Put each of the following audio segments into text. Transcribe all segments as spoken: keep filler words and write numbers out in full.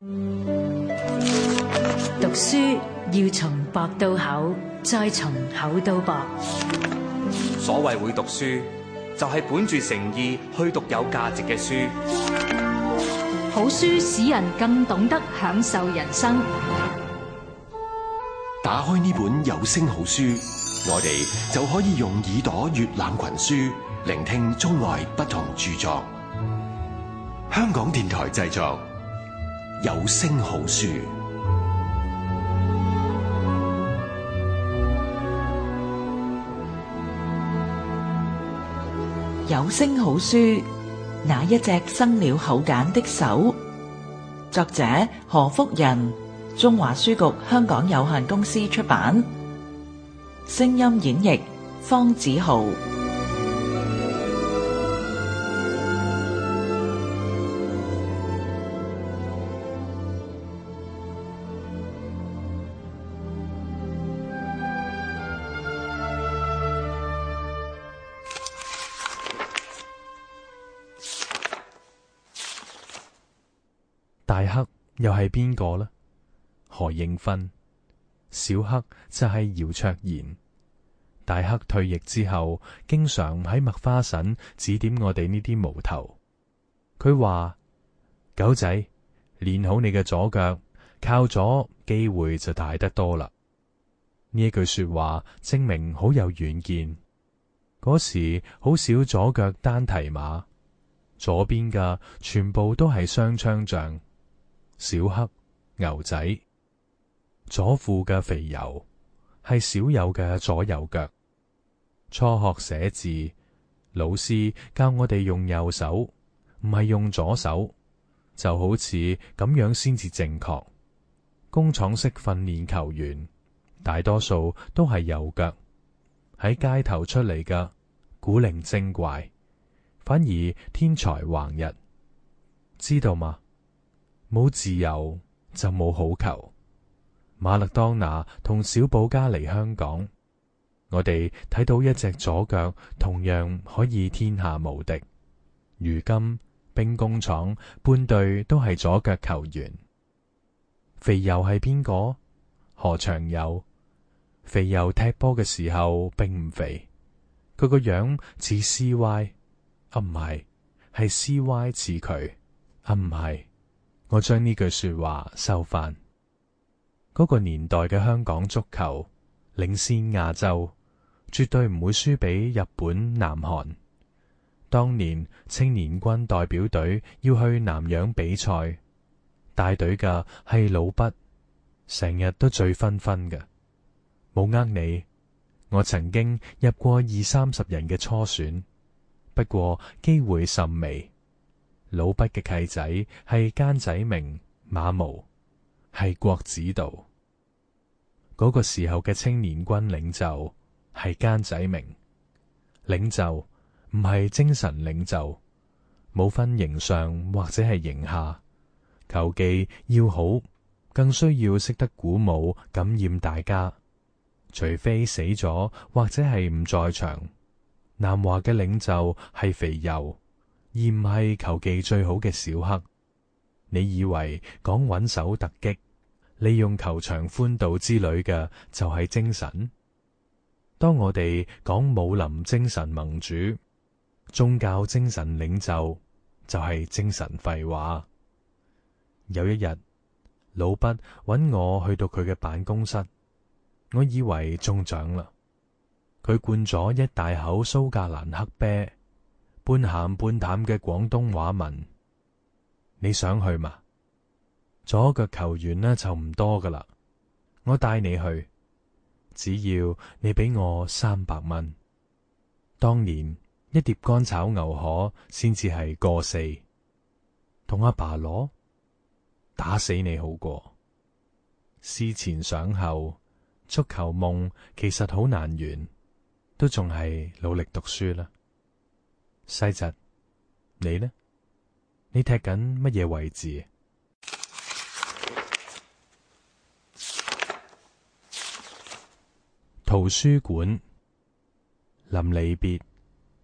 讀書要從薄到厚，再從厚到薄。 所謂會讀書，就係本住誠意去讀有價值嘅書。 好書使人更懂得享受人生。 打開呢本有聲好書，我哋就可以用耳朵閱覽群書，聆聽中外不同著作。香港電台製作，有聲好書。 有聲好書，那一隻生了口繭的手。作者何福仁，中華書局香港有限公司出版。聲音演繹方子豪。 大黑又係邊個呢？何應芬。小黑就係姚卓然。大黑退役之後，經常喺麥花臣指點我哋呢啲無頭。佢話：狗仔，練好你嘅左腳，靠左機會就大得多啦。呢一句說話證明好有遠見。嗰時好少左腳單蹄馬，左邊嘅全部都係雙槍將。小黑、牛仔，左褲嘅肥油係少有嘅左右腳。初學寫字，老師教我哋用右手，唔係用左手，就好似咁樣先至正確。工廠式訓練球員，大多數都係右腳，喺街頭出嚟嘅古靈精怪，反而天才橫溢，知道嗎？冇自由就冇好球。馬勒當拿同小保加嚟香港，我哋睇到一隻左腳同樣可以天下無敵。如今兵工廠半隊都係左腳球員。肥油係邊個？何長友。肥油踢波嘅時候並唔肥，佢個樣似 C Y， 啊唔係，係 C Y 似佢，啊唔係。我將呢句說話收返。嗰個年代嘅香港足球領先亞洲，絕對唔會輸俾日本、南韓。當年青年軍代表隊要去南洋比賽，帶隊嘅係老畢，成日都醉醺醺嘅。冇呃你，我曾經入過二三十人嘅初選，不過機會甚微。老畢嘅契仔係奸仔明、馬毛，係國子道。嗰個時候嘅青年軍領袖係奸仔明。領袖唔係精神領袖，冇分形上或者係形下。球技要好，更需要識得鼓舞、感染大家。除非死咗或者係唔在場。南華嘅領袖係肥油，而唔係球技最好嘅小黑。你以為講穩守突擊，利用球場寬度之類嘅就係精神？當我哋講武林精神盟主、宗教精神領袖，就係精神廢話。有一日，老畢揾我去到佢嘅辦公室，我以為中獎啦。佢灌咗一大口蘇格蘭黑啤，半鹹半淡嘅廣東話問：你想去嘛？左腳球員呢就唔多噶啦，我帶你去，只要你俾我三百蚊。當年一碟乾炒牛河先至係個四，同阿爸攞，打死你好過。思前想後，足球夢其實好難圓，都仲係努力讀書啦。細侄，你呢？你踢緊乜嘢位置？圖書館。臨離別，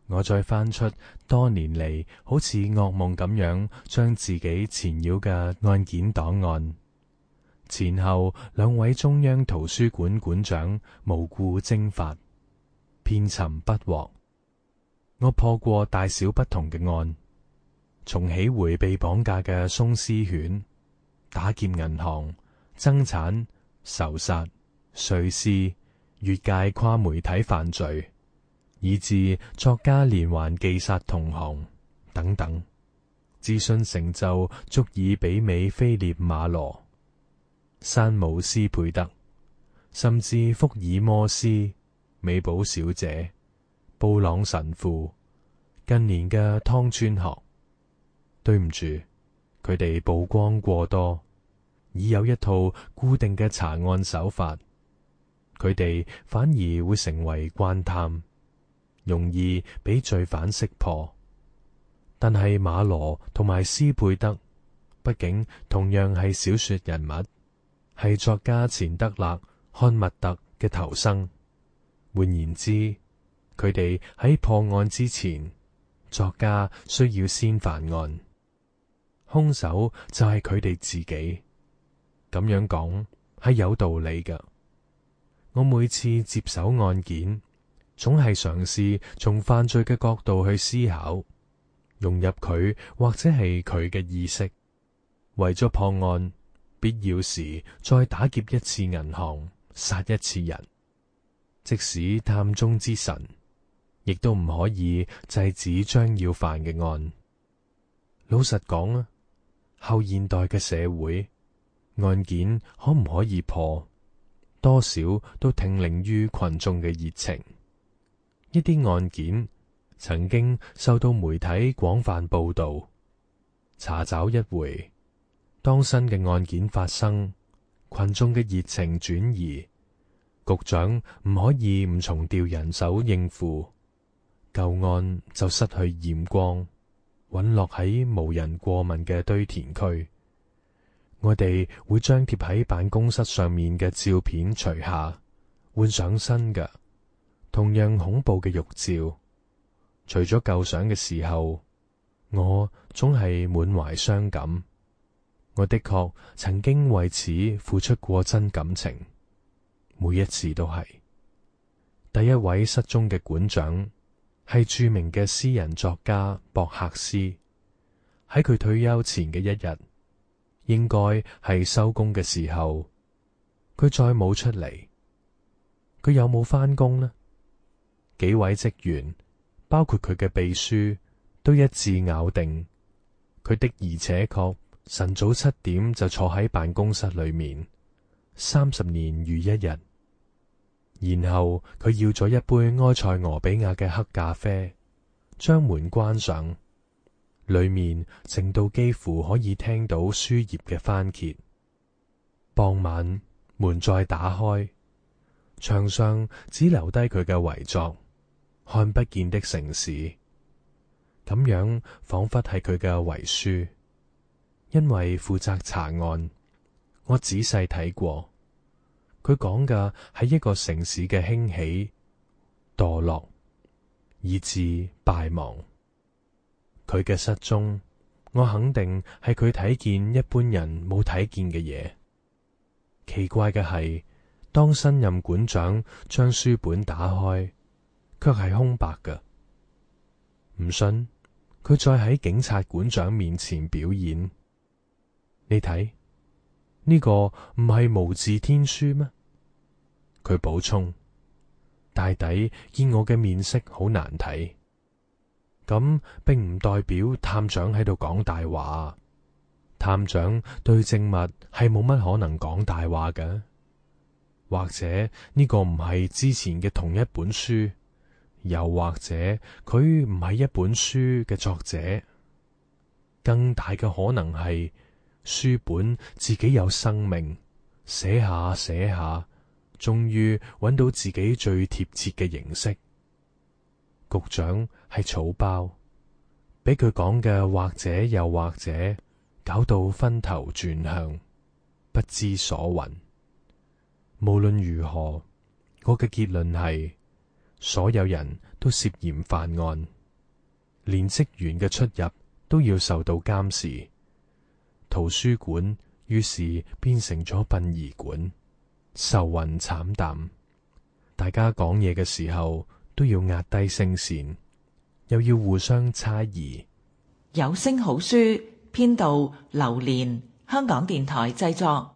我再翻出多年嚟好似噩夢咁樣將自己纏繞嘅案件檔案，前後兩位中央圖書館館長無故蒸發，遍尋不獲。我破過大小不同嘅案，重起回被綁架嘅鬆獅犬、打劫銀行、爭產、仇殺、碎屍、越界跨媒體犯罪，以致作家連環忌殺同行等等，自信成就足以媲美菲臘馬羅、山姆斯佩德，甚至福爾摩斯、美寶小姐、布朗神父，近年嘅湯川學。對唔住，佢哋曝光過多，已有一套固定嘅查案手法，佢哋反而會成為關探，容易俾罪犯識破。但係馬羅同埋斯佩德，畢竟同樣係小說人物，係作家錢德勒、漢密特嘅頭生。換言之，佢哋喺破案之前，作家需要先犯案，兇手就係佢哋自己。咁樣講係有道理㗎。我每次接手案件，總係嘗試從犯罪嘅角度去思考，融入佢或者係佢嘅意識，為咗破案，必要時再打劫一次銀行，殺一次人。即使探中之神，亦都唔可以制止將要犯嘅案。老實講啊，後現代嘅社會，案件可唔可以破，多少都聽令於群眾嘅熱情。一啲案件曾經受到媒體廣泛報道，查找一回，當新嘅案件發生，群眾嘅熱情轉移，局長唔可以唔重調人手應付，舊案就失去驗光，隕落喺無人過問嘅堆填區。我哋會將貼喺辦公室上面嘅照片除下，換上新嘅，同樣恐怖嘅玉照。除咗舊相嘅時候，我總係滿懷傷感。我的確曾經為此付出過真感情，每一次都係。第一位失蹤嘅館長係著名嘅詩人作家博克斯，喺佢退休前嘅一日，應該係收工嘅時候，佢再冇出嚟。佢有冇返工呢？幾位職員，包括佢嘅秘書，都一致咬定佢的而且確晨早七點就坐喺辦公室裏面，三十年如一日。然後佢要咗一杯埃塞俄比亞嘅黑咖啡，將門關上，裏面靜到幾乎可以聽到書頁嘅翻揭。傍晚門再打開，牆上只留低佢嘅遺作《看不見的城市》，咁樣仿佛係佢嘅遺書。因為負責查案，我仔細睇過，佢講嘅係一個城市嘅興起、墮落，以致敗亡。佢嘅失蹤，我肯定係佢睇見一般人冇睇見嘅嘢。奇怪嘅係，當新任館長將書本打開，卻係空白嘅。唔信，佢再喺警察館長面前表演。你睇，呢個唔係無字天書咩？佢補充，大抵見我嘅面色好難睇。咁並唔代表探長喺度講大話。探長對證物係冇乜可能講大話嘅。或者呢個唔係之前嘅同一本書，又或者佢唔係一本書嘅作者。更大嘅可能係書本自己有生命，寫下寫下，終於揾到自己最貼切嘅形式。局長係草包，俾佢講嘅或者又或者，搞到分頭轉向，不知所云。無論如何，我嘅結論係，所有人都涉嫌犯案。 連職員嘅出入都要受到監視。圖書館於是變成咗殯儀館，愁雲慘淡。大家講嘢嘅時候都要壓低聲線，又要互相猜疑。 有聲好書編導劉蓮，香港電台製作。